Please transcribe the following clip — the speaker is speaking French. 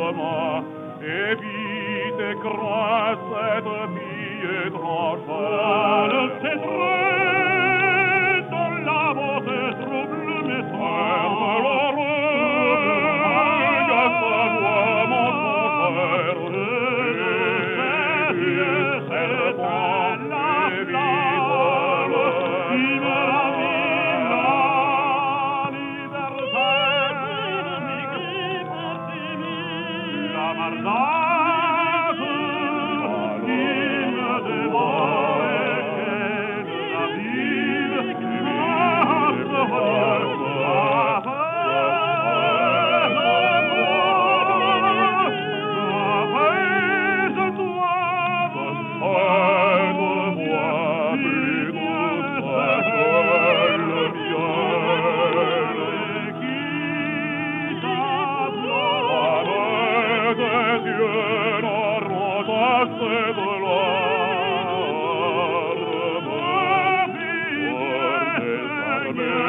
demain, évite et crains cette vie étrangère. C'est vrai, dans la beauté trouble mes sœurs, regarde sa voix, mon frère, serpent, évite-le, qui me ravit la liberté. La marnage qui me dévore et que la ville qui de